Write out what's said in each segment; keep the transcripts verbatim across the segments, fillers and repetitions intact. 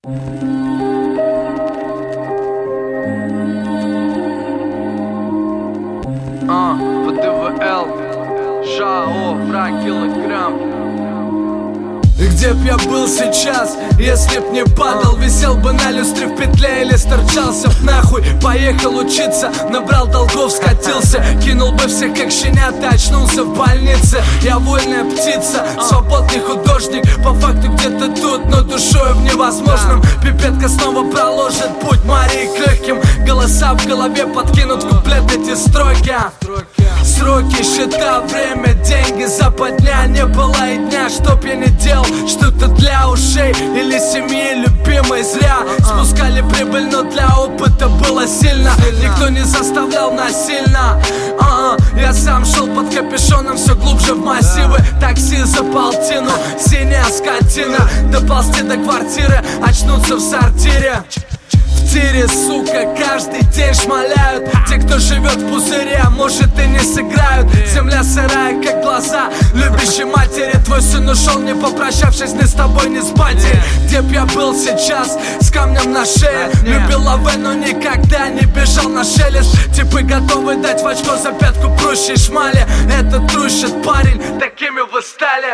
А, ВДВЛ, ЖАО, враг килограмм. И где б я был сейчас, если б не падал? Висел бы на люстре в петле или сторчался б нахуй. Поехал учиться, набрал долгов, скатился. Кинул бы всех как щенята, очнулся в больнице. Я вольная птица, свободный художник. По факту где-то тут, но душою в невозможном. Пипетка снова проложит путь Марии к легким. Голоса в голове подкинут куплет эти строки. Сроки, счета, время, деньги, западня. Не было и дня, чтоб я не делал что-то для ушей или семьи любимой. Зря спускали прибыль, но для опыта было сильно. Никто не заставлял насильно. а -а, Я сам шел под капюшоном все глубже в массивы. Такси за полтину, синяя скотина. Доползти до квартиры, очнуться в сортире. В тире, сука, каждый день шмаляют. Те, кто живет в пузыре, а может и не сыграют. Земля сырая, как глаза любящей матери. Твой сын ушел, не попрощавшись ни с тобой, ни с батей. Где б я был сейчас, с камнем на шее. Любил лавэ, но никогда не бежал на шелест. Типы готовы дать в очко за пятку прущей шмали. Этот трущит парень, такими вы стали.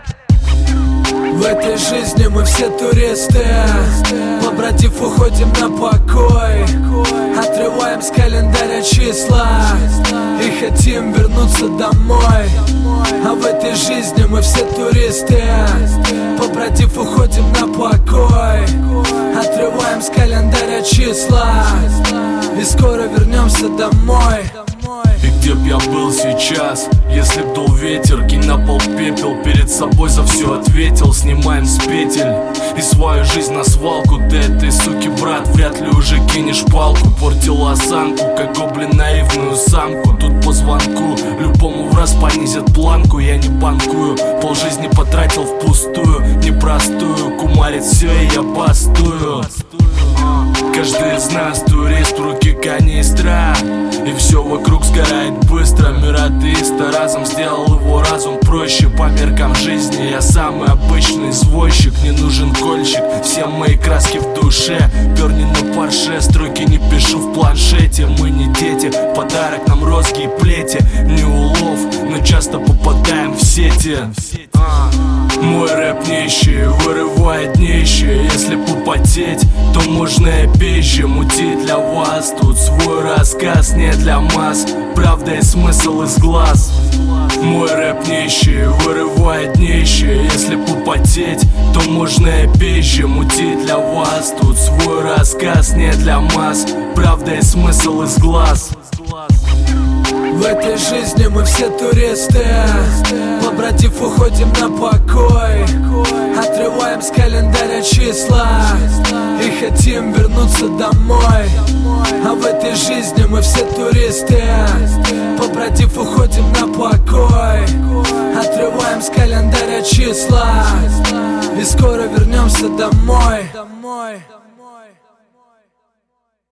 В этой жизни мы все туристы. Побродив, уходим на покой. Отрываем с календаря числа и хотим вернуться домой. А в этой жизни мы все туристы. Побродив, уходим на покой. Отрываем с календаря числа и скоро вернемся домой. И где б я был сейчас, если б дул ветер? Кинь на пол пепел, перед собой за все ответил. Снимаем с петель и свою жизнь на свалку. Ты этой суки, брат, вряд ли уже кинешь палку. Портил осанку, как гоблин наивную самку. Тут по звонку любому в раз понизят планку. Я не банкую, полжизни потратил впустую. Непростую, кумарит все и я бастую. Каждый из нас турист, в руки канистра. И все вокруг сгорает быстро. Мир атеиста разом сделал его разум проще. По меркам жизни я самый обычный извозчик. Не нужен кольчик, все мои краски в душе. Перни на парше, строки не пишу в планшете. Мы не дети, подарок нам розги и плети. Не улов, но часто попадаем в сети. Мой рэп нищий, вырывает днище. Если попотеть, то можно и пизже. Мутить для вас, тут свой рассказ, не для масс. Правда и смысл из глаз. Мой рэп нищий, вырывает днище. Если попотеть, то можно и пизже. Мутить для вас, тут свой рассказ, не для масс. Правда и смысл из глаз. В этой жизни мы все туристы. Побродив, уходим на покой. Отрываем с календаря числа и хотим вернуться домой. А в этой жизни мы все туристы. Побродив, уходим на покой. Отрываем с календаря числа и скоро вернемся домой.